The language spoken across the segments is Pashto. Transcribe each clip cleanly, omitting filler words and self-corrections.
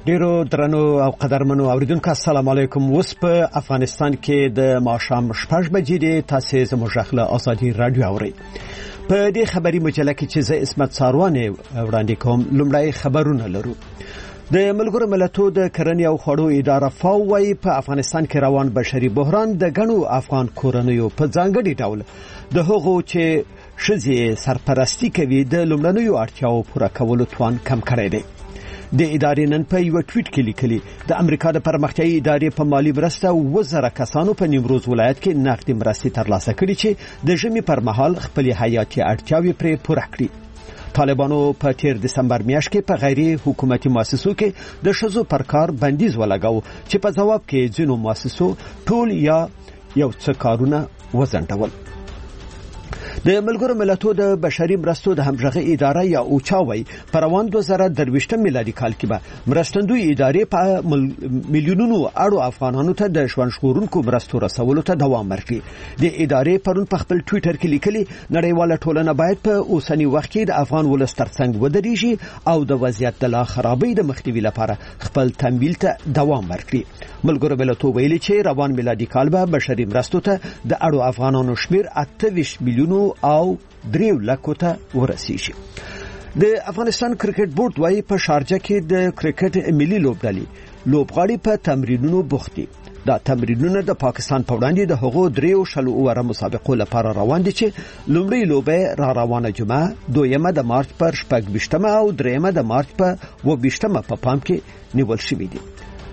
ډیرو درنو او قدرمنو اوریدونکو السلام علیکم. اوس په افغانستان کې د ماښام 6 بجې دي. تاسو زموږ خپل ازادي رادیو اورئ. په دې خبري مجله کې چې زه اسمت ساروان وړاندې کوم لومړی خبرونه لرو. د ملګرو ملتونو د کرنې او خوړو اداره فاو وايي په افغانستان کې روان بشري بحران د غنو افغان کورنیو په ځانګړي ډول د هغو چې شذې سرپرستی کوي د لومړنیو اړتیاو پوره کولو توان کم کړی دی. د ادارې نن په یو ټویټ کې لیکلي د امریکا د پرمختیایي ادارې په مالی مرسته 1000 کسانو په نیمروز ولایت کې نقدي مرستې ترلاسه کړې چې د ژمي پر مهال خپل حیاتي اړتیاوې پرې پوره کړې. طالبانو په 13 دسمبر میاشت کې په غیر حکومتي مؤسسو کې د شذو پر کار بندیز ولګاو چې په جواب کې ځینو مؤسسو ټول یا یو څه کارونه وزنډول. د ملګرو ملتونو د بشري مرستو د همغږي اداره یا اوچا وای پر روان 2023 میلادي کال کې به مرستندوی ادارې په میلیونونو اړو افغانانو ته د ژوند ژغورونکو مرستو رسولو ته دوام ورکړي. د ادارې پرون په خپل ټویټر کې لیکلي نړیواله ټولنه باید په اوسنی وخت کې د افغان ولس ترڅنګ ودرېږي او د وضعیت د لا خرابۍ د مخنیوي لپاره خپل تمویل ته دوام ورکړي. ملګرو ملتونو ویلي چې روان میلادي کال به بشري مرستو ته د اړو افغانانو شمیر 28 میلیونو او 3 لکو ته ورسیږي. د افغانستان کرکټ بورډ وايي په شارجه کې د کرکټ ملي لوبډلې لوبغاړي په تمرینونو بوخت دي. دا تمرینونه د پاکستان په وړاندې د هغو 3 شلو اوره مسابقو لپاره روان دي چې لومړی لوبه را روانه جمعه، دویمه د مارچ پر 28مه او دریمه د مارچ په 22مه په پام کې نیول شوې دي.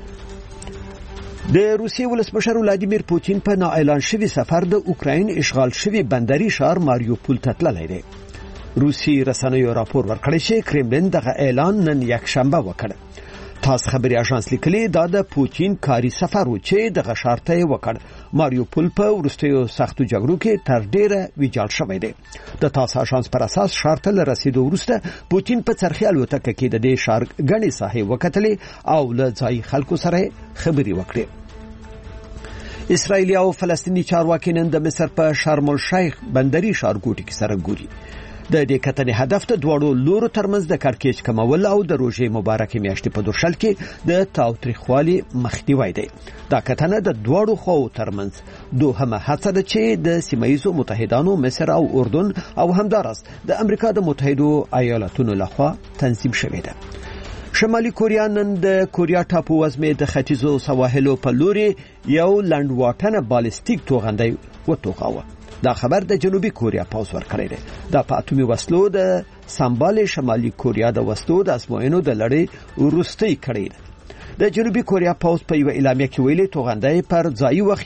د روسیې ولسمشر ولادیمیر پوتین په نااعلان شوی سفر د اوکراین اشغال شوی بندري ښار ماریوپول ته تللی دی. روسي رسنیو راپور ورکړی چې کرملین دغه اعلان نن یک شنبه وکړ. تاس خبري اژانس لیکلي دا د پوتین کاري سفر و چې دغه ښار ته وکړ. ماریوپول په وروستیو سختو جګړو کې تر ډیره ویجاړ شوی دی. د تاس اژانس پر اساس ښار ته رسیدو وروسته پوتین په څرخي الوتکه کې د دې ښار غني ساحې وکتلې او له ځای خلکو سره خبري وکړي. اسرائیل او فلسطینی چارواکي نن د مصر په شرم الشیخ بندري ښارګوټي کې سره ګوري. د دې کتنې هدف ته دواړو لورو ترمنځ د کړکېچ کمول او د روژې مبارکې میاشتې په درشل کې د تاوتریخوالي مخنیوی دی. دا کتنه د دواړو خواو ترمنځ دوهمه هڅه ده چې د سیمه‌ییزو متحدانو مصر او اردن او همدارس د امریکا د متحدو ایالاتونو لخوا تنظیم شوې ده. شمالي کوریا نن د کوریا ټاپو وزمې د ختیځو سواحلو په لوري یو لنډواټنه بالستیک توغندی وټوغاوه. دا خبر د جنوبي کوریا پوز ورکړی دی. دا په اتومي وسلو د سمبال شمالي کوریا د وسلو د ازموینو د لړۍ وروستۍ کړی دی. د جنوبي کوریا پوز په یو اعلامیه کې ویلي توغندی پر ځایي وخت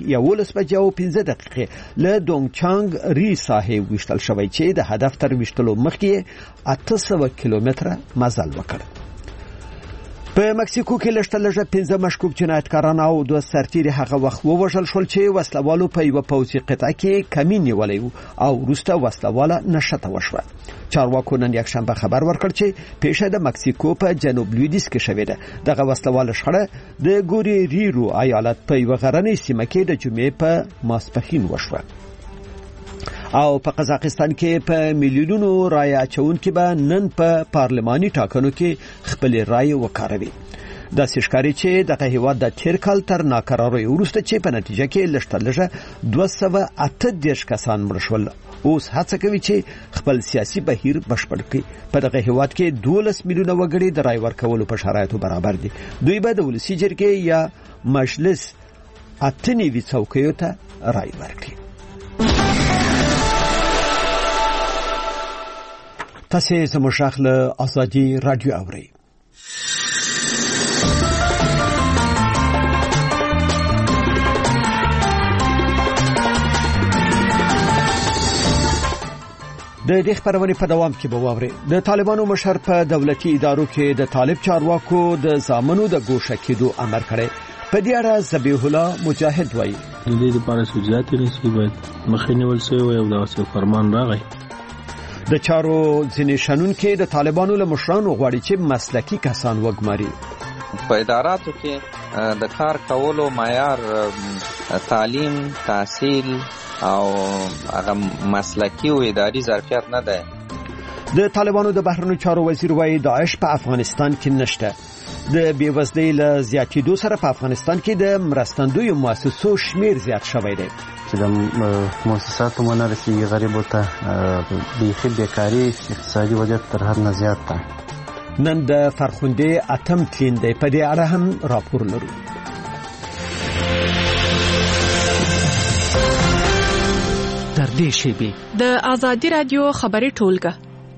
11:15 له دونګچانګ ری ساحې وشتل شوی چې د هدف تر وشتلو مخکې 800 کیلومتره مزل وکړ. په مکسیکو کې لږه 15 مشکوک جنایتکاران او 2 سرتیري هغه وخت ووژل شول چې وسلوالو په یو پوځي قطعه کې کمین نیولې او وروسته وسلواله نشته وشوه. چارواکو نن یک شنبه خبر ورکړ چې پیښه د مکسیکو په جنوب لویدیځ کې شوې ده. دغه وسلواله شخړه د ګوریریرو ایالت په یو غرنۍ سیمه کې د جمعې په ماسپښین وشوه. او په قزاقستان کې په میلیونونو رای اچونکو به نن په پارلماني ټاکنو کې خپل رای وکاروي. د سشکاري چې دغه هیواد د تیر کال تر ناکرارۍ وروسته چې په نتیجه کې لږه 238 کسان مړ شول. اوس هڅه کوي چې خپل سیاسي بهیر بشپړ کړي. په دغه هیواد کې 12 میلیونه وګړي د رای ورکولو په شرایطو برابر دي. دوی به د ولسی جرګې یا مجلس اتنی څوکیو ته رای ورکړي. تاسو زموږ خپل ازادي رادیو اورئ. د دې خبرونې په دوام کې به واوري د طالبانو مشر په دولتي ادارو کې د طالب چارواکو د ځامنو د ګوښه کېدو امر کړی. په دې اړه ذبیح الله مجاهد وایي د دې لپاره سوجات نشي باید مخینه ولسوي او د فرمان راغی. د چارو ځینې شنونکو د طالبانو له مشرانو غواړي چې مسلکي کسان وګماري. په اداراتو کې د کار کولو معیار تعلیم، تحصیل او هغه مسلکي او اداري ظرفیت نه ده. د طالبانو د بهرنیو چارو وزیر وایي داعش په افغانستان کې نشته. د بیوزلۍ له زیاتېدو سره په افغانستان کې د مرستندویو مؤسسو شمیر زیات شوی دی. چې د مؤسساتو ونه رسېږي غریبو ته بیخي بیکاري اقتصادي وضعیت تر هر نه زیات ده. نن د فرخندې اتم تلین دی، په دې اړه هم راپور لرو. تر دې شیبې د آزادي رادیو خبري ټولګه.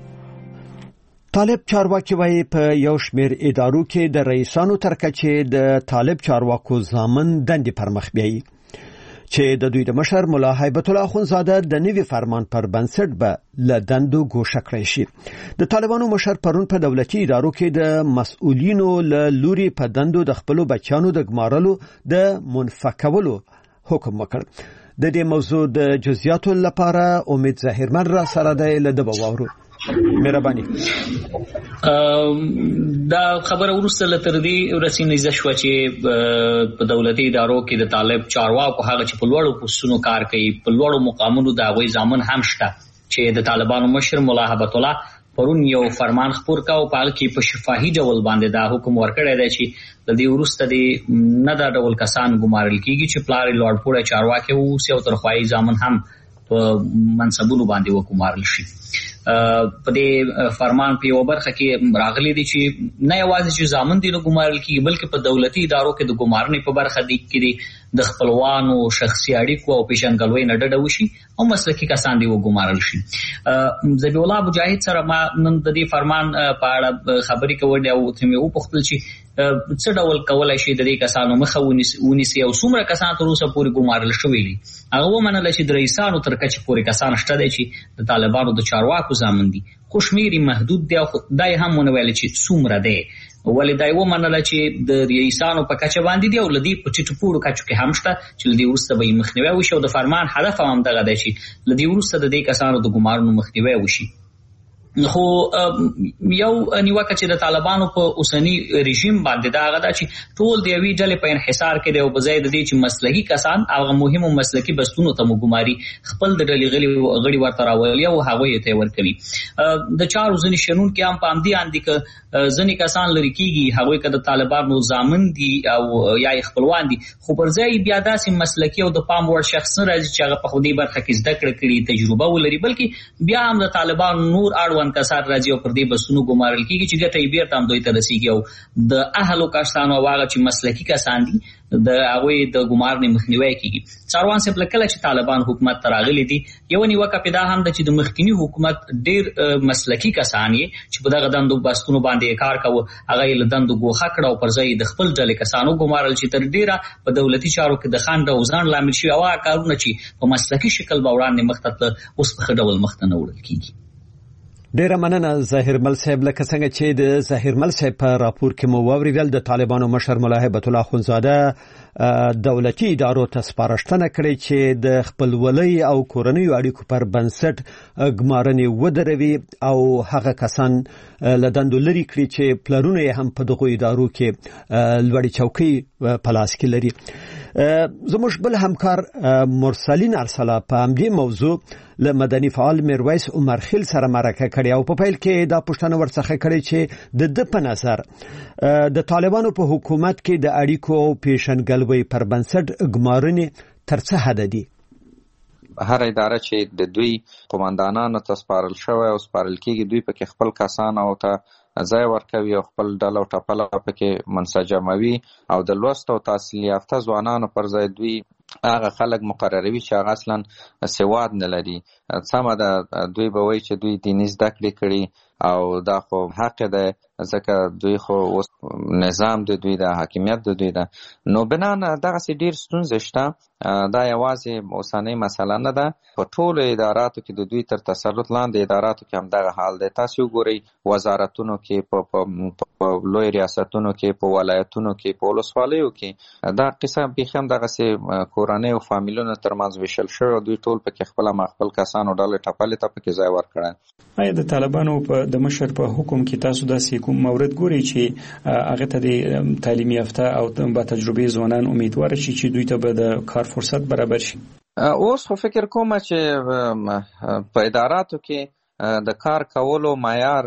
طالب چارواکي وایي په یو شمېر ادارو کې د رئیسانو تر کچې د طالب چارواکو ضامن دندې پر مخ بیایي چې د دوی د مشر ملا هیبت الله اخوندزاده د نوي فرمان پر بنسټ به له دندو ګوښه کړی شي. د طالبانو مشر پرون په دولتي ادارو کې د مسؤلینو له لوري په دندو د خپلو بچیانو د ګمارلو د منفکولو حکم وکړ. د دې موضوع د جزئیاتو لپاره امید ظاهرمن را سره دی، له ده به واورو. مهرباني. دا خبره ورسته لتر دې ورسینې شو چې په دولتي ادارو کې د طالب چارواکو هغه چې په لوړو پوسټونو کار کوي، په لوړو مقامونو د هغوی ضامن هم شته چې د طالبانو مشر ملا هیبت الله پرون یو فرمان خپور کاو، په هغه کې په شفاهي ډول باندې دا حکم ورکړی دی چې د دې وروسته د نه دا ډول کسان ګمارل کیږي چې پلار یې لوړ پوړی چارواکی اوسي او ترخوایي ضامن هم په منصبونو باندې وګمارل شي. په دې فرمان په یو برخه کې راغلي دي چې نه یوازې چې ضامن دي نو ګمارل کیږي، بلکې په دولتي ادارو کې د ګمارنې په برخه کې د خپلوانو شخصي اړیکو او پیژندګلوۍ نه ډډه وشي او مسلکي کسان دي وګمارل شي. ذبیح الله مجاهد سره ما نن د دې فرمان په اړه خبرې کولې او ته مې وپوښتل چې څه ډول کولای شي د دې کسانو مخه ونیسي او څومره کسان تر اوسه پورې ګمارل شوي دي. هغه ومنله چې د رئیسانو تر کچې پورې کسان شته دي چې د طالبانو د چارواکو ضامن دي، خو شمېر یې محدود دی او دا یې هم ونه ویل چې څومره دی. ولې دا یې ومنله چې د رئیسانو په کچه باندې دي او له دې په ټیټو پوړو کچو کې هم شته چې له دې وروسته به یې مخنیوی وشي او د فرمان هدف هم همدغه دی چې له دې وروسته د دې کسانو د ګمارنو مخنیوی وشي. خو یو نیوکه چې د طالبانو په اوسنی رژیم باندې دا هغه ده چې ټول د یوې ډلې په انحصار کې دی او په ځای د دې چې مسلکي کسان هغه مهمو مسلکي بستونو ته ګماري خپل د ډلې غړي ورته راولي او هغوی ته ورکوي. د چارو ځینې شنونکي هم په همدې اندي که ځینې کسان لرې کېږي هغوی که د طالبانو ضامن دي او یا یې خپلوان دي، خو پر ځای بیا داسې مسلکي او د پام وړ شخص نه راځي چې هغه په دې برخه کې زده کړه کړي، تجربه ولري، بلکې بیا هم د طالبانو نور اړوند کسان راځي او پر دې بسونو ګمارل کېږي چې ګټه یې بیرته هم دوی ته رسېږي او د اهلو کسانو او هغه چې مسلکي کسان دي د هغوی د ګمارنې مخنیوی کېږي. څاروان صاحب له کله چې طالبان حکومت ته راغلي دي یوه نیوکه پیدا هم ده چې د مخکیني حکومت ډېر مسلکي کسان یې چې په دغه دندو بستونو باندې کار کوه هغه یې له دندو ګوښه کړه او پر ځای د خپل ډلې کسانو ګمارل چې تر ډېره په دولتي چارو کې د خنډ او ځنډ لامل شوي او هغه کارونه چې په مسلکي شکل به وړاندې مخته تله اوس په ښه ډول مخته نه وړل کېږي. ډیره مننه ظاهرمل صاحب. لکه څنګه چې د ظاهرمل صاحب په راپور کې مو واوریدل د طالبانو مشر ملا هیبت الله اخوندزاده دولتي ادارو ته سپارښتنه کړې چې د خپلولۍ او کورنیو اړیکو پر بنسټ ګمارنې ودروي او هغه کسان له دندو لرې کړي چې پلرونه یې هم په دغو ادارو کې لوړې چوکۍ په لاس کې لري. زموږ بل همکار مرسلین ارسلا په همدې موضوع له مدني فعال میرویس عمرخیل سره مرکه کړې او په پیل کې دا پوښتنه ورڅخه کړې چې د ده په نظر د طالبانو په حکومت کې د اړیکو او پیژندګلوۍ پر بنسټ ګمارنې تر څه حده دي؟ هر اداره چې د دوی قوماندانانو ته سپارل شوی او سپارل کېږي دوی پکې خپل کسان او ته ځای ورکوي او خپل ډله او ټپله پکې منسجموي او د لوست او تحصیل یافته ځوانانو پر ځای دوی هغه خلک مقرروي چې هغه اصلا سواد نه لري. سمه ده دوی به وایي چې دوی دیني زده کړې کړي او دا خو حق ده ځکه دوی خو نظام د دوی د حاکمیت د دوی ده. نو بنا نه دغسې ډېر ستونزې شته. دا یوازې اوسنۍ مسله نه ده، په ټولو اداراتو کې د دوی تر تسلط لاندې اداراتو کې هم دغه حال دی. تاسو وګورئ وزارتونو کې، په لوی ریاستونو کې، په ولایتونو کې، په ولسوالیو کې دا قصه بیخي هم دغسې کورنۍ او فامیلونو ترمنځ ویشل شوی او دوی ټول پکې خپل کسانو ډلې ټپلې ته پکې ځای ورکړی. آیا د طالبانو د مشر په حکم کې تاسو داسې کوم مورد ګورئ چې هغه ته د تعلیم یافته او با تجربه ځوانان امیدوار شي چې دوی ته به د کار فرصت برابر شي؟ اوس خو فکر کوم چې په اداراتو کې د کار کولو معیار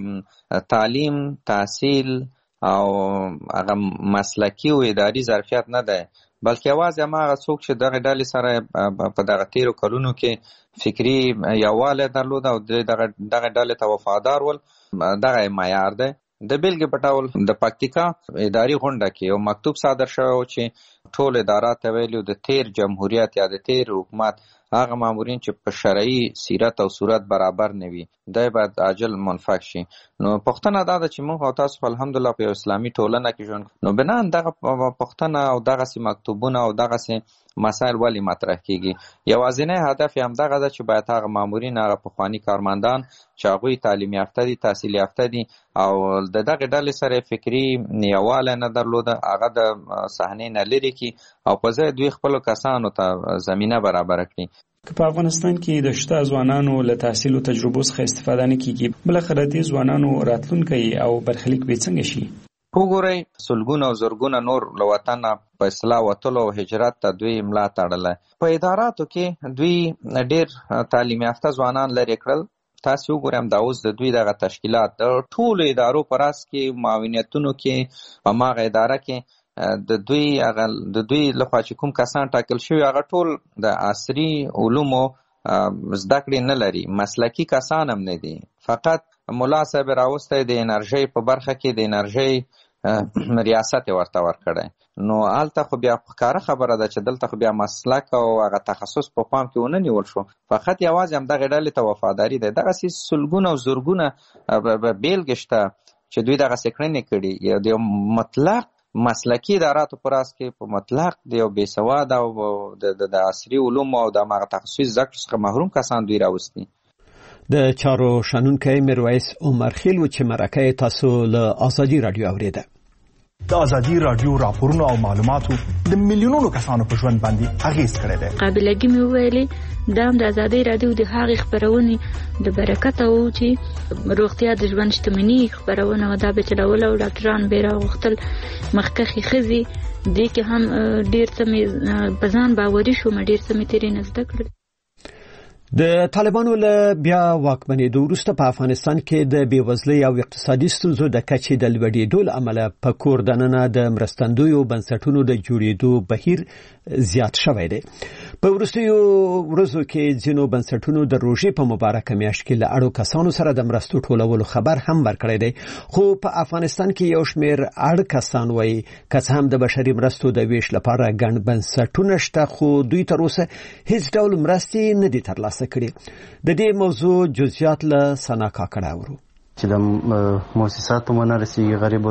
تعلیم، تحصیل او هغه مسلکی او اداري ظرفیت نه دی، بلکې یوازې هغه څوک چې دغه ډلې سره په دغه تیرو کلونو کې فکري یووالی درلود او دغه ډلې ته وفادار ول، دغه معیار دی. د بیلګې په ډول د پکتیکا اداري غونډه کې یو مکتوب صادر شوی و چې ټول ادارات ته ویلي د تیر جمهوریت یا د تیر حکومت هغه مامورین چې په شرعي سیرت او صورت برابر نه وي دی باید عاجل منفک شي. نو پوښتنه دا ده چې موږ او تاسو الحمدلله په یو اسلامي ټولنه کې ژوند، نو بنان دغه پوښتنه او دغسې مکتوبونه او دغسې مسایل ولې مطرح کیږي؟ یوازینی هدف یې همدغه ده چې باید هغه مامورین، هغه پخواني کارمندان چې هغوی تعلیم یافته دي، تحصیل یافته دي او د دغې ډلې سره فکري یووالی نه درلوده، هغه د صحنې نه لرې کړي او په ځای دوی خپلو کسانو ته زمینه برابره کړي. که په افغانستان کې د شته ځوانانو له تحصیل او تجربو څخه استفاده نه کیږي، بلاخره دې ځوانانو راتلونکی او برخلیک به څنګه شي؟ وګورئ، سلګونه او زرګونه نور له وطنه په اصلاح وتلو او هجرت ته دوی ملا تړله. په اداراتو کې دوی ډېر تعلیم یافته ځوانان لرې کړل. تاسو وګورئ همدا اوس د دوی دغه تشکیلات د ټولو ادارو په راس کې، معاونیتونو کې، په هماغه اداره کې د دوی لخوا چې کوم کسان ټاکل شوي هغه ټول د عصري علومو زده کړې نه لري، مسلکي کسان هم نه دي. فقط ملا صاحب راوستی د انرژۍ په برخه کې د انرژۍ ریاست ورته ورکړی. نو هلته خو بیا ښکاره خبره ده چې دلته خو بیا مسلک او هغه تخصص په پام کې ونه نیول شو، فقط یوازې همدغې ډلې ته وفاداري ده. دغسې سلګونه او زرګونه بیلګې شته چې دوی دغسې کړنې کړي. د یو مطلق مسلکي اداراتو په راس کې په مطلق د یو بېسواده او د عصري علومو او د هماغه تخصصي زده کړو څخه محروم کسان دوی راوستي. د چارو شنونکی میرویس عمر خیل و چې مرکه تاسو له آزادي رادیو اوریده. د آزادي رادیو راپورونه او معلوماتو د میلیونونو کسانو په ژوند باندې اغیز کړی دی. قابلګي مې ویلې دا د آزادي رادیو د هغې خپرونې د برکت او چې روغتیا د ژوند شتمني خپرونه و، دا به چلول او ډاکټران به راغوښتل مخکښې ښځې دې کې هم ډېر څه مې په ځان باوري شوم، ډېر څه مې ترې نه زده کړل. د طالبانو له بیا واکمنېدو وروسته په افغانستان کې د بېوزلۍ او اقتصادي ستونزو د کچې د لوړېدو له امله په کور دننه د مرستندویو بنسټونو د جوړېدو بهیر زیات شوی دی. په وروستیو ورځو کې ځینو بنسټونو د روژې په مبارکه میاشت کې له اړو کسانو سره د مرستو ټولولو خبر هم ورکړی دی، خو په افغانستان کې یو شمېر اړ کسان وایي که څه هم د بشري مرستو د ویش لپاره ګڼ بنسټونه شته، خو دوی تر اوسه هیڅ ډول مرستې نه دي ترلاسه کړي. د دې موضوع جزئیات له ثنا کاکړه اورو. چې د مؤسساتو ونه رسیږي غریبو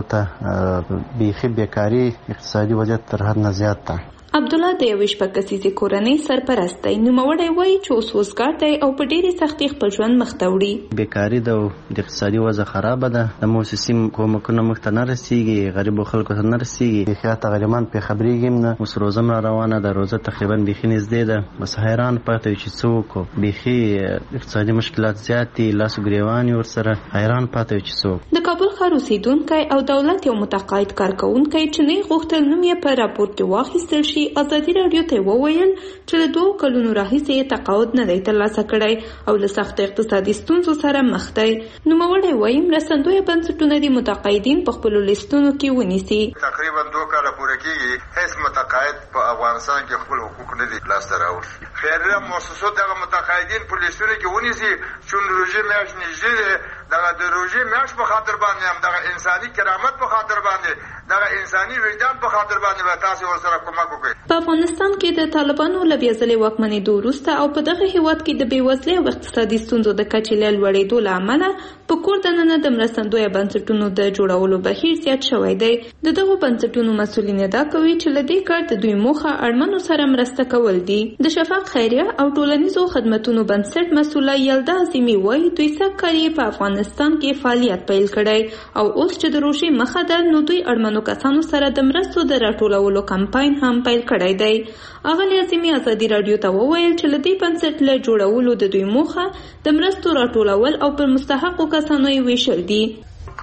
ته بیخي بیکاري اقتصادي وضعیت تر حد نه زیات ده. عبدالله د یوې شپږ کسیزې کورنۍ سرپرست دی. نوموړی وایي چې اوس وزګار دی او په ډېرې سختۍ خپل ژوند مخ ته وړي. بیکاري ده او د اقتصادي وضع خرابه ده، د مؤسسې کومکونه موږ ته نه رسیږي، غریبو خلکو ته نه رسیږي. بیخي حتی غریبان پرې خبرېږي هم نه. اوس روزه را روانه ده، روزه تقریبا بیخي نږدې ده، بس حیران پاتې یو چې څه وکړو. بیخي اقتصادي مشکلات زیات دي، لاس ګریوان یې ورسره، حیران پاتې یو چې څه وکړو. د کابل ښار اوسېدونکی او دولت یو متقاعد کارکوونکی چې نه یې غوښتل نوم یې په راپور کې واخیستل شي، ازادي راډیو ته وویل چې له 2 کلونو راهیسې یې تقاعد نه دی ترلاسه کړی او له سختو اقتصادي ستونزو سره مخ دی. نوموړی وایي مرستندویه بنسټونه د متقاعدین په خپلو لیستونو کې ونیسي. تقریبا 2 کاله پوره کېږي هیڅ متقاعد په افغانستان کې خپل حقوق نه دي لاسته راوړي. خیریه مؤسسو دغه متقاعدین په لیستونو کې ونیسي چې روژې میاشت نږدې ده، دغه د روژې میاشت په خاطر باندې هم دغه انساني کرامت په خاطر باندې دغه انساني وجدان په خاطر باندې به تاسو ورسره کومک وکړئ. په افغانستان کې د طالبانو له بیا ځلې واکمنېدو وروسته او په دغه هیواد کې د بېوزلۍ او اقتصادي ستونزو د کچې له لوړېدو له امله په کور دننه د مرستندویه بنسټونو د جوړولو بهیر زیات شوی دی. د دغو بنسټونو مسؤلین ادعا کوي چې له دې کار د دوی موخه اړمنو سره مرسته کول دي. د شفاق خیریه او ټولنیزو خدمتونو بنسټ مسؤله یلدا عظیمي وایي دوی سږکال یې په افغانستان کې فعالیت پیل کړی او اوس چې د روژې مخه ده نو دوی اړمنو کسانو سره د مرستو د راټولولو کمپاین هم پیل کړی دی. اغلې عظیمي ازادي راډیو ته وویل چې له دې بنسټ له جوړولو د دوی موخه د مرستو راټولول او پر مستحقو کسانو یې ویشل دي.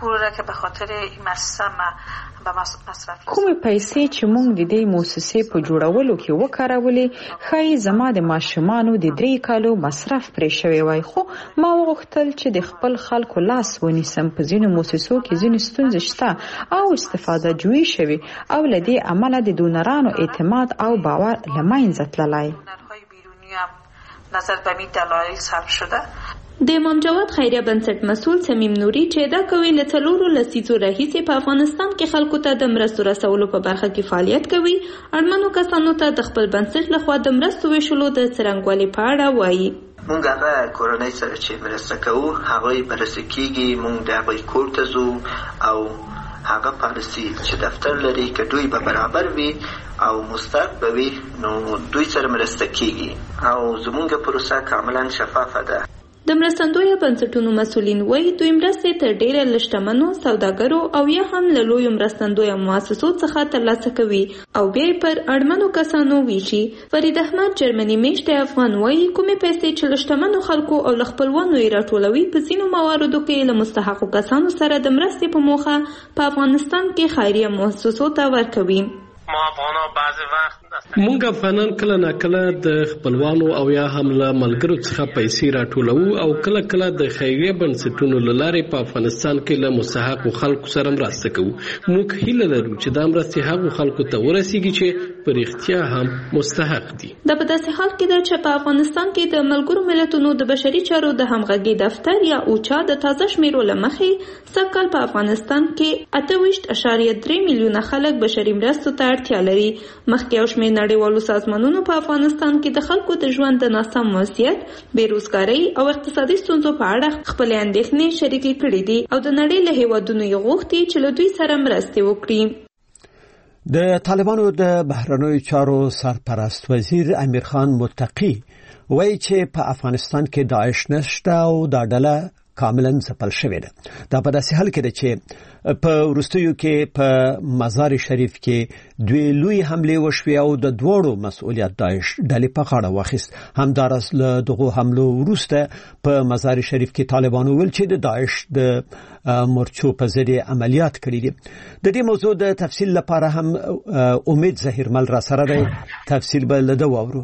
پول که به خاطر این مؤسسه به مصرف کومې پیسې چې موږ د دې مؤسسې په جوړولو کې وکارولې ښایي زما د ماشومانو د 3 کالو مصرف پرې شوی وای، خو ما وغوښتل چې د خپل خلکو لاس ونیسم. په ځینو مؤسسو کې ځینې ستونزې شته او استفاده جوړی شوی او له دې عمله د دونرانو اعتماد او باور له منځه تللی. نظر به می دلایل ثبت شده. د امام جواد خیریه بنسټ مسؤل سمیم نوري چې دا کوي له 4 لسیزو راهیسې په افغانستان کې خلکو ته د مرستو رسولو په برخه کې فعالیت کوي. اړمنو کسانو ته د خپل بنسټ لخوا د مرستو ویشلو د څرنګوالي په اړه وایي. مونږ هغه کورنۍ سره چې مرسته کوو هغه مرسته کیږي، مونږ د هغه کور ته ځو او هغه پالیسي چې دفتر لري که دوی به برابر وي او مستحق به وي نو دوی سره مرسته کیږي او زمونږ پروسه کاملا شفافه ده. د مرستندویه بنسټونو مسؤلین وایي دوی مرستې تر ډیره له شتمنو سوداګرو او یا هم له لویو مرستندویه مؤسسو څخه ترلاسه کوي او بیا پر اړمنو کسانو ویشي. فرید احمد جرمني میشته افغان وایي کومې پیسې چې له شتمنو خلکو او له خپلوانو یې راټولوي په ځینو مواردو کې له مستحقو کسانو سره د مرستې په موخه په افغانستان کې خیریه مؤسسو ته ورکوي. مونږ افغانان کله ناکله د خپلوانو او یا هم له ملګرو څخه پیسې راټولو او کله کله د خیریه بنسټونو له لارې په افغانستان کې له مستحقو خلکو سره مرسته کوو. موږ هیله لرو چې دا مرستې هغو خلکو ته ورسیږي چې په رښتیا هم مستحق دي. دا په داسې حال کې ده چې په افغانستان کې د ملګرو ملتونو د بشري چارو د همغږي دفتر یا اوچا د تازه شمیرو له مخې سږ کال په افغانستان کې 28.3 میلیونه خلک بشري مرستو ته اړتیا لري. مخکې یو شمېر نړیوالو سازمانونو په افغانستان کې د خلکو د ژوند د ناسم وضعیت، بیروزګارۍ او اقتصادي ستونزو په اړه خپلې اندېښنې شریکې کړې دي او د نړۍ له هیوادونو یې غوښتي چې له دوی سره مرستې وکړي. د طالبانو د بهرنیو چارو سرپرست وزیر امیر خان متقی وایي چې په افغانستان کې داعش نشته او دا ډله کاملا ځپل شوې ده. دا په داسې حال کې ده چې په وروستیو کې په مزار شریف کې دوی لوی حمله وشوې او د دوړو مسؤلیت داعش ډلې په غاړه واخیست. همدارس له دغه حملو وروسته په مزار شریف کې طالبانو ویل چې د داعش د مورچو په ذریعه عملیات کړي دي. د دې موضوع د تفصیل لپاره هم امید ظهیرمل را سره دی. تفصیل به له ده واورو.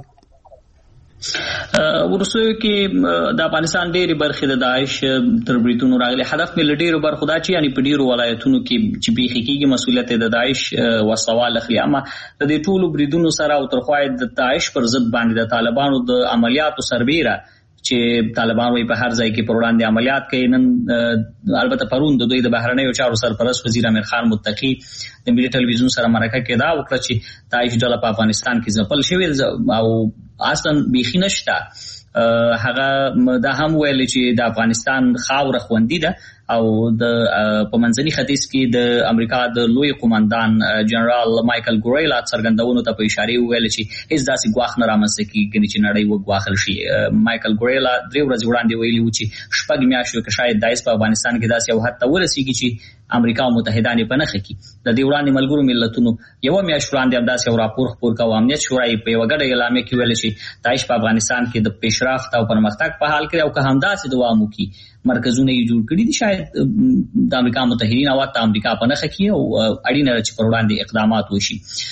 ورسوي کې د افغانستان ډېری برخې د داعش تر بریتونو راغلي. هدف مې لډیرو برخو دا چې یعنی په ډیرو ولایتونو کې چې بیخي کېږي مسؤلیت د داعش وسوال اخلي. اما د دې ټولو بریدونو سره او ترخوای د داعش پر ضد باندې د طالبانو د عملیاتو سربیره چې طالبان وي په هر ځای کې پر وړاندې عملیات کوي. نن البته پرون د دوی د بهرنیو چارو سرپرست وزیر امیر خان متقی د ملي ټلویزیون سره مرکه کې دا وکړه چې داعش ډله په افغانستان کې ځپل شوې او اصلا بیخي نشته. هغه دا هم ویل چې د افغانستان خاوره خوندي ده او د په منځني ختیځ کې د امریکا د لوی قوماندان جنرال مایکل ګوریلا څرګندونو ته په اشاره ویل چې هیڅ داسې ګواښ نه رامنځته کیږي چې نړۍ وګواښل شي. مایکل ګوریلا 3 ورځې وړاندې ویلي و چې شپږ میاشتې کې شاید داعش په افغانستان کې داسې یو حد ته ورسیږي چې امریکا او متحدان په نخښه کې د دې وړاندې ملګرو ملتونو یو میاشت وړاندې هم داسې یو راپور خپور کاوه. امنیت شورا په یو غړي اعلامیه کې ویل چې داعش په افغانستان کې د پیشرفت او پرمختګ په حال کې او که هم داسې دوام وکړي مرکزونه یې جوړ کړي دي شاید د امریکا متحدین او د امریکا په نخښه کې او اړینه چې پر وړاندې اقدامات وشي.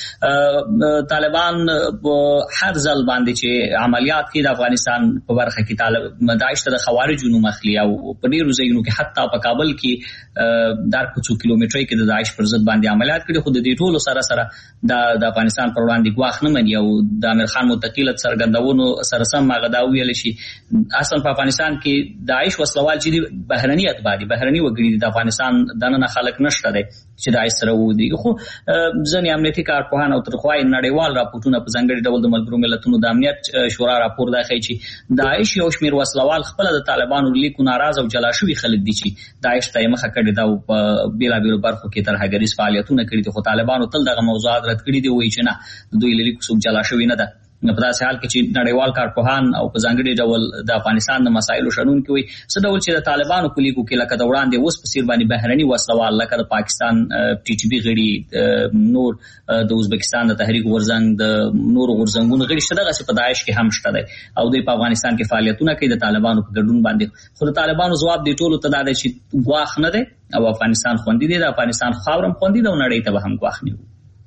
طالبان هر ځل باندې چې عملیات کوي د افغانستان په برخه کې داعش ته د خوارجو نوم اخلي او په ډیرو ځایونو کې حتی په کابل کې در په 2 کیلومترۍ کې د داعش پر ضد باندې عملیات کړي. خو د دې ټولو سره د افغانستان پر وړاندې ګواښ نه مني او د امیر خان متقی له څرګندونو سره سم هغه دا ویل شي اصلا په افغانستان کې داعش وسلوال چې بهرني اتباع دي، بهرني وګړي د افغانستان دننه خلک نشته دي چې داعش سره ودی. خو ځنې امنیتي کارپوهان او ترخوای نړیوال راپورټونه په ځانګړي ډول د ملګرو ملتونو د امنیت شورا راپور دا ښیي چې داعش یو شمېر وسلوال خپل د طالبانو لیکو ناراض او جلا شوي خلک دي چې داعش ته مخه کړې دا په بیلابیلو برخو کې ترهګریز فعالیتونه کړي دي. خو طالبانو تل دغه موضوعات رد کړي دي، وایي چې نه دوی لیکو څوک جلا شوي نه ده. په داسې حال کې چې نړیوال کارپوهان او په ځانګړي ډول د افغانستان د مسایلو شنونکي وي څه ډول چې د طالبانو په لیکو کې لکه د وړاندې اوس په څیر باندې بهرني وسلوال لکه د پاکستان ټي ټي بي غړي، نور د ازبکستان د تحریک غورځنګ، د نور غورځنګونو غړي شته دغه په داعش کې هم شته دی او دوی په افغانستان کې فعالیتونه کوي د طالبانو په ګډون باندې. خو د طالبانو ځواب دی ټولو ته دا دی چې ګواښ نه دی او افغانستان خوندي دی، د افغانستان خاورم خوندي ده او نړۍ ته به هم ګواښ نیو.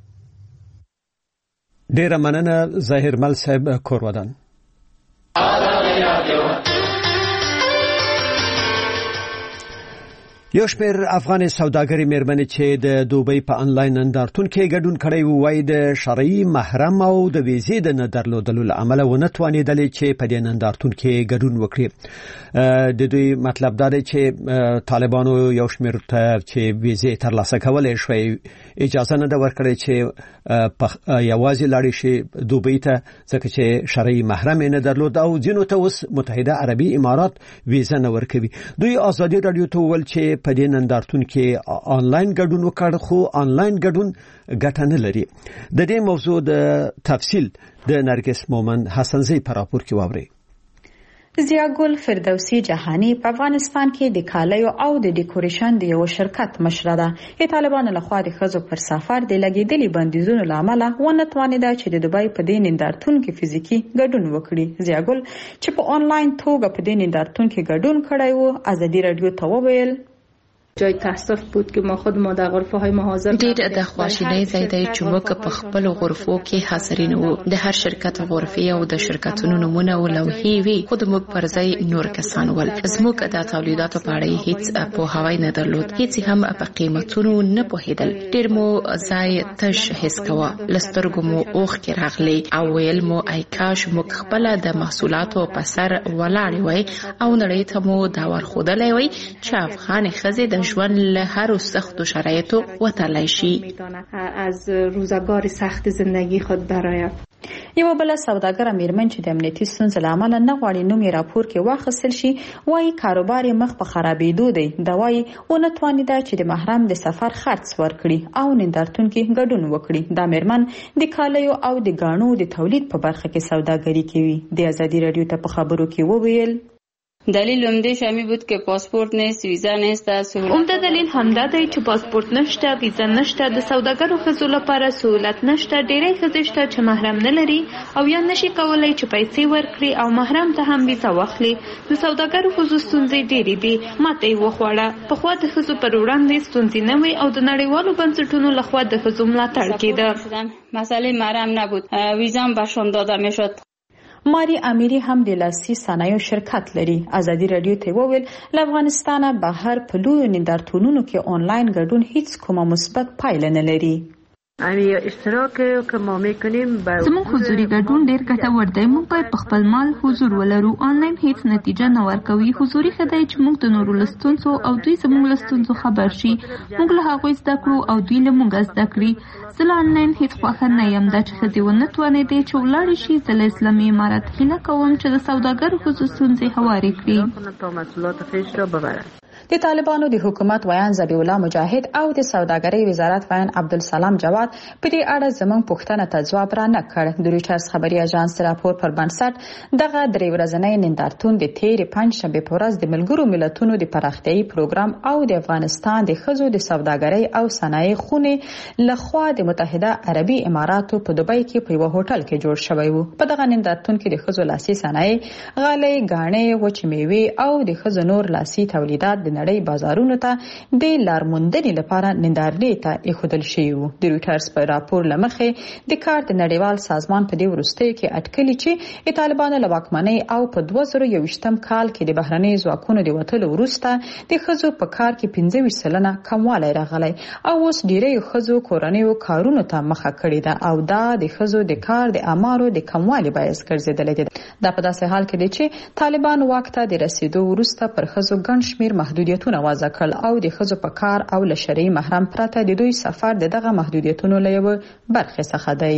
ډیره مننه ظاهر مل صاحب کورودان. یو شمېر افغان سوداګرې مېرمنې چې د دوبۍ په انلاین نندارتون کې ګډون کړی وو، وايي د شرعي محرم او د ویزې د نه درلودلو له امله ونه توانېدلې چې په دې نندارتون کې ګډون وکړي. د دوی مطلب دا دی چې طالبانو یو شمېر ته چې ویزې ترلاسه کولای شوی اجازه نه ده ورکړې چې یوازې لاړې شي دوبۍ ته، ځکه چې شرعي محرم یې نه درلود او ځینو ته اوس متحده عربي امارات ویزه نه ورکوي. دوی ازادي رادیو ته وویل چې په دې نندارتون کې آنلاین ګډون وکړ، خو آنلاین ګډون ګټه نه لري. د دې موضوع د تفصیل د نرګس مومن حسنزی په راپور کې واوري. زیاګل فردوسی جهانی په افغانستان کې د کالیو او د ډیکوریشن د یو شرکت مشره ده. طالبانو لخوا د ښځو پر سفر د لګیدلي بندیزونو له امله ونه توانېده چې د دوبۍ په دې نندارتون کې فزیکي ګډون وکړي. زیاګل چې په آنلاین توګه په دې نندارتون کې ګډون کړی و، ازادي رادیو ته وویل جای تاسف بود که ما خودمون در غرفه های حاضر ډېر د خواشینۍ ځای دی چې موږ په خپل غرفو کې حاضرین وو. د هر شرکت غرفې او د شرکتونو نمونه او لوحې وي، خو د موږ پر ځای نور کسان ول. زموږ د تولیداتو په اړه هیڅ پوهاوی نه درلود، هیڅ هم په قیمتونو نه پوهېدل. ډېر مو ځای تش حس کوه، لسترګو مو اوښکې راغلي او ویل مو ای کاش موږ خپله د محصولاتو په سر ولاړې وای او نړۍ ته مو دا ورښودلی وای چې افغان ښځې د ژوند له هر سختو شرایطو وتلی شي. از روزگار سخت زندگی خود برآید. یو بل سوداګر میرمن چې د امنیتي ستونزو له امله نه غواړي نوم یې راپور کې واخیستل شي، وايي کاروبار یې مخ په خرابېدو دی. دا وايي ونه توانېده چې د محرم د سفر خرڅ ورکړي او نندارتون کې ګډون وکړي. دا میرمن د کالیو او د ګاڼو د تولید په برخه کې سوداګري کوي. د ازادي رادیو ته په خبرو کې وویل دلیل عمده‌اش همین بود که پاسپورت نیست، ویزا نیست. عمده دلیل همدا دی چې پاسپورت نشته، ویزا نشته، د سوداګرو ښځو لپاره سہولت نشته. ډېری ښځې شته چې محرم نه لري او یا نشي کولای چې پیسې ورکړي او محرم ته هم ویزا واخلي. د سوداګرو ښځو ستونزې ډېرې دي. ماته یې وخوړه. پخوا د ښځو پر وړاندې ستونزې نه وي او د نړیوالو بنسټونو لخوا د ښځو ملاتړ کېده. مسئله محرم نبود، ویزا هم بهشون داده میشد. ماری امیری هم د لاسي صنایعو شرکت لري. ازادي رادیو ته وویل له افغانستانه بهر په لویو نندارتونونو کې آنلاین ګډون هیڅ کومه مثبت پایله نه لري. اشتراک که ما میکنیم زمون حضوري ګډون ډیر ګټور دی. موږ باید په خپل مال حضور ولرو. آنلاین هیڅ نتیجه نه ورکوي. حضوري خدای چې موږ د نورو لستونزو او دوی زموږ لستونزو خبر شي، موږ له هغوی زده کړو او دوی له موږ زده کړي. زه له آنلاین هیڅ خوښه نه یم. دا چې ښځې ونه توانېدې چې ولاړې شي، زه له اسلامي امارت هیله کوم چې د سوداګرو ښځو ستونزې هوارې کړي. د طالبانو د حکومت ویان ذبیح الله مجاهد او د سوداګرۍ وزارت ویان عبدالسلام جواد په دې اړه زموږ پوښتنه ته ځواب را نه کړ. د رویټرز خبري اژانس راپور پر بنسټ دغه درې ورځنی نندارتون د تیر پنځشنبه په ورځ د ملګرو ملتونو د پراختیايي پروګرام او د افغانستان د ښځو د سوداګرۍ او صنایع خونې لخوا د متحده عربي اماراتو په دوبۍ کې په یو هوټل کې جوړ شوی وو. په دغه نندارتون کې د ښځو لاسي صنایع، غالۍ، ګاڼې، وچ میوې او د ښځو نور لاسي تولیدات د نړۍ بازارونو ته د لارموندنې لپاره نندارې ته ایښودل شوي وو. د رویټرز په راپور لمخې د کار د نړیوال سازمان په دې وروستیو کې اټکلي چې طالبانو له واکمنۍ او په 2021 کال کې د بهرنۍ ځواکونو د وتلو وروسته د ښځو په کار کې 25% کموالی راغلی او اوس ډېری ښځو کورنیو کارونو ته مخه کړې ده او دا د ښځو د کار د امارو د کموالي باعث ګرځېدلی دی. دا په داسې حال کې دی چې طالبان واک ته د رسیدو وروسته پر ښځو ګڼ شمېر محدودیتونه وضع کړل او د ښځو په کار او له شرعي محرم پرته د دوی سفر د دغه محدودیتونو له یوه برخې څخه دی.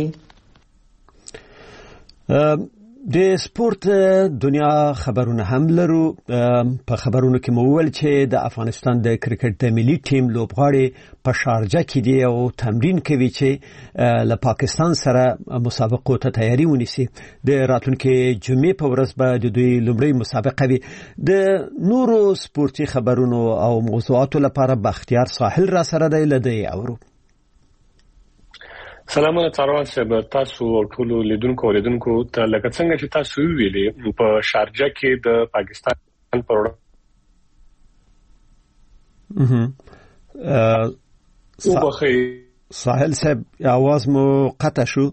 د سپورت دنیا خبرونه هم لرو. په خبرونو کې مو وویل چې د افغانستان د کرکټ د ملي ټیم لوبغاړي په شارجه کې دي او تمرین کوي چې له پاکستان سره مسابقو ته تیاری ونیسي. د راتلونکي جمعې په ورځ به د دوی لومړی مسابقه وي. د نورو سپورتي خبرونو او موضوعاتو لپاره بختیار ساحل را سره دی. لدی اورو سلامونه څاروان صاحب، تاسو ټول لیدونکو اوریدونکو ته لکه څنګه چې تاسو ویلي په شارجه کې د پاکستان پر ساحل صاحب आवाज مو قطع شو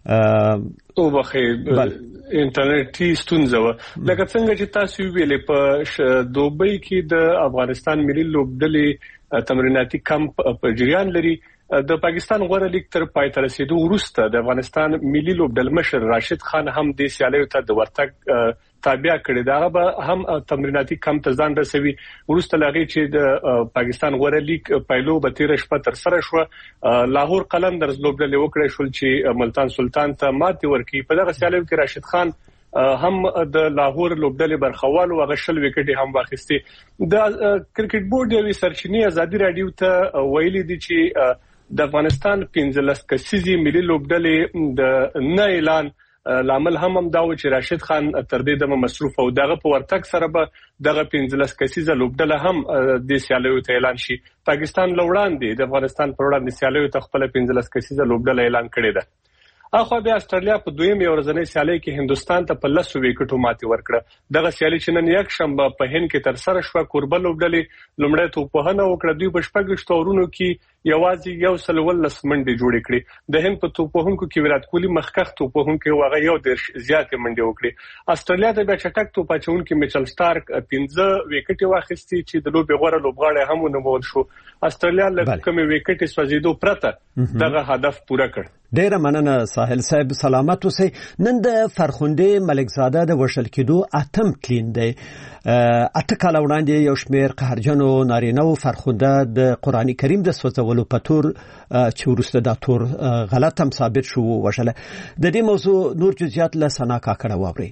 او بخې انټرنیټي ستونزه و لکه څنګه چې تاسو ویلې په دوبۍ کې د افغانستان ملي لوبډلې تمریناتي کمپ په جریان لري د پاکستان غوړه لیگ تر پای ته رسیدو وروسته د افغانستان ملي لوبډل مشر راشد خان هم د سیالیو ته د ورتګ تابع کړی دا به هم تمریناتي کمپ ته ځان رسوي وروسته لاغي چې د پاکستان غوړه لیگ پایلو به تیر شپه تر سره شو لاهور قلندرز لوبډل وکړې شول چې ملتان سلطان ته ماتې ورکړي په دغه سیالیو کې راشد خان هم د لاهور لوبډلې برخوال او غشل وکټي هم واخیستي د کرکټ بورډ یوې سرچینې ازادي رادیو ته ویلي دي چې د افغانستان 15 کسیزي ملي لوبډلې د نه اعلان لامل هم دا و چې راشد خان تر دې دمه مصروف او دغه په ورتګ سره به دغه 15 کسیزه لوبډله هم د سیالیو ته اعلان شي پاکستان لوړاندې د افغانستان پر وړاندې سیالیو ته خپل 15 کسیزه لوبډله اعلان کړې ده اخو بیا استرالیا په دویم یو ورځنی سیالي کې هندستان ته په 10 وکټو ماتې ورکړه دغه سیالي چې نن یک شنبه په هند کې تر سره شو کوربه لوبډلې لومړی توپوهنه وکړه دوی په شپږ تورونو کې یوازې یو سلول منډي جوړ کړي د هند په توپوهونکو کې ویرات کوهلی مخکخ توپوهونکو هغه یو درش زیاتې منډي وکړي استرالیا ته بیا چټک توپاچونکو میچل سٹارک 15 وکټي واخیستي چې د لوبي غوړه لوبغاړي هم ونمول شو استرالیا لکه کوم وکټي سوځیدو پرته دغه هدف پوره کړ ډیره مننه ساحل صاحب سلامت اوسئ نن د فرخنده ملکزاده د وشل کېدو اتم کلین دی اته کال وړاندې یو شمېر قهرجنو نارینه او فرخنده د قرآني کریم د سوځولو په تور چې ورسته دا تور غلط هم ثابت شو وشله د دې موضوع نور جزئیات له سنا کاکړه واوري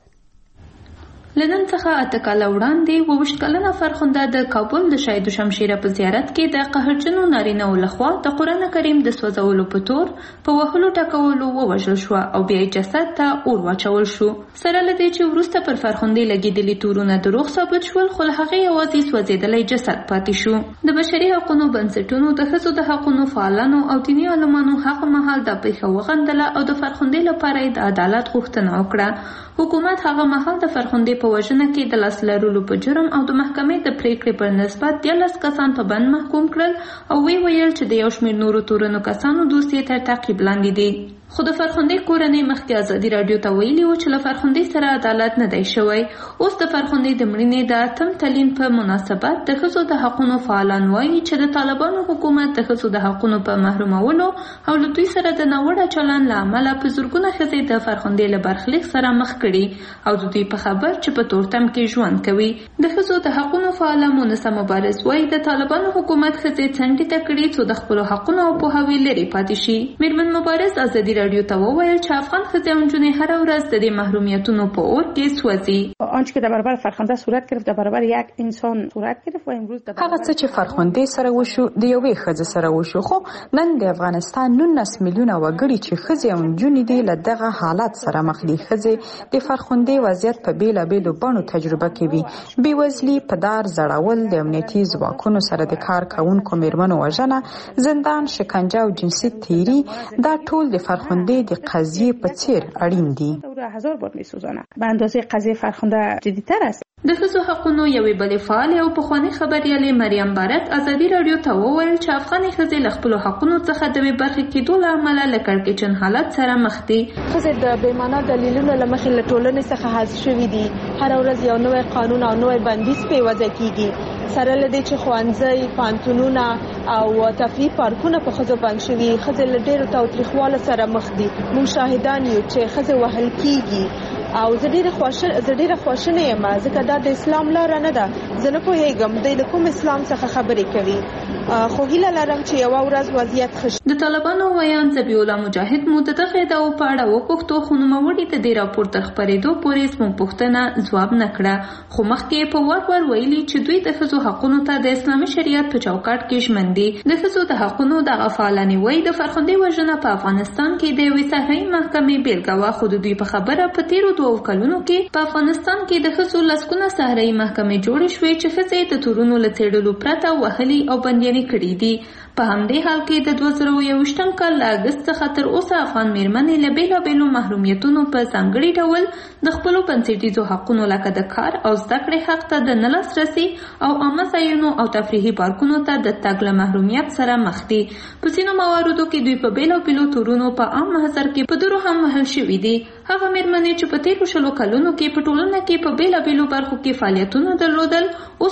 لنن څخه اته کال وړاندې ووشت کلنه فرخنده د کابل د شهید شمشیره په زیارت کې د قهرجنو نارینه ولخوا د قرآن کریم د سوځولو په تور په وهلو ټکولو ووژل شو او بیا جسد ته اور واچول شو سره لدې چې ورسته پر فرخنده لګیدلي تورونه دروغ ثابت شول خو هغه یوازې سوځیدلی جسد پاتې شو د بشري حقوقو بنسټونو د ښځو د حقوقو فعالانو او دیني علمانو هغه مهال د پیښه وغندله او د فرخنده لپاره د عدالت غوښتنه وکړه حکومت هغه مهال د فرخنده په وژنه کې د لاس لرلو په جرم او د محکمې د پریکړې پر نسبت 13 کسان په بند محکوم کړل او ویل چې د یو شمېر نورو تورنو کسانو دوسیې تر تعقیب لاندې دي خو د فرخنده کورنۍ مخکې ازادي رادیو ته ویلي و چې له فرخنده سره عدالت نه دی شوی اوس د فرخنده د مړینې د اتم تلین په مناسبت د ښځو د حقوقو فعالان وایي چې د طالبانو حکومت د ښځو د حقوقو په محرومولو او له دوی سره د ناوړه چلند له امله په زرګونه ښځې د فرخنده له برخلیک سره مخ کړي او د دوی په خبر چې په تورتم کې ژوند کوي د ښځو د حقوقو فعال مونثه مبارز وایي د طالبانو حکومت ښځې څنډې ته کړي چې د خپل حقوقو او پوهاوي لري پاتې شي میرمن مبارز ازادي رادیو ته وویل چې افغان ښځې او نجونې هر ورځ د دې محرومیتونو په اور کې سوځي آنچه که در برابر فرخنده صورت گرفت در برابر یک انسان صورت گرفت و امروز هغه څه چې فرخنده سره وشو د یوې ښځې سره وشو خو نن د افغانستان 19 میلیونه وګړي چې ښځې او نجونې دي له دغه حالت سره مخ دي ښځې د فرخنده وضعیت په بیلابیلو بڼو تجربه کوي بیوزلي پدار زړول د امنیتي ځواکونو سره د کار کوونکو میرمنو وژنه زندان شکنجه او جنسي تیری دا ټول د فرخنده د قضیه په څیر اړین دي 1000 بار میسوزانه به اندازه قضیه فرخنده جدی‌تر است د ښځو حقوقو یوې بلې فعالې او پخوانۍ خبریالې مریم بارک ازادي رادیو ته وویل چې افغاني ښځې له خپلو حقوقو څخه د بې برخې کېدو له امله له کړکېچن حالت سره مخ دي ښځې د بې معنا دلیلونو له مخې له ټولنې څخه حذف شوي دي هر ورځ یو نوی قانون او نوی بندیز پرې وضع کیږي سره له دې چې ښوونځي پوهنتونونه او تفریح پارکونه په ښځو بند شوي ښځې له ډېرو تاوتریخوالو سره مخ دي موږ شاهدان یو چې ښځې وهل کیږي او زه ډېره خواشینه یم ځکه دا د اسلام لاره نه ده زه نه پوهېږم دوی د کوم اسلام څخه خبرې کوي خو هیله لرم چې یوه ورځ وضعیت ښه شي د طالبانو ویان ذبیح الله مجاهد مو د دغه ادعاو په اړه وپوښتو خو نوموړي د دې راپور تر خپرېدو پورې زموږ پوښتنه ځواب نه کړه خو مخکې په ور ویلي چې دوی د ښځو حقونو ته د اسلامي شریعت په چوکاټ کې ژمن دي د ښځو د حقونو دغه فعالانې وایي د فرخنده وژنه په افغانستان کې د یوې صحرایي محکمې بېلګه وه خو د دوی په خبره په تېرو 2 کلونو کې په افغانستان کې د ښځو لسګونه صحرایي محکمې جوړې شوې چې ښځې د تورونو له څېړلو پرته وهلي او بندي بنديانې کړې دي. په همدې حال کې د 2021م کال له اګست څخه تر اوسه افغان میرمنې له بیلابیلو محرومیتونو په ځانګړي ډول د خپلو بنسټیزو حقونو لکه د کار او زده کړې حق ته د نه لاسرسي او عامه ځایونو او تفریحي پارکونو ته د تګ له محرومیت سره مخ دي. په ځینو مواردو کې دوی په بیلابیلو تورونو په عام محضر کې په درو هم وهل شوي دي. هغه میرمنې چې په تیرو 20 کلونو کې په ټولنه کې په بیلابیلو برخو کې فعالیتونه درلودل اوس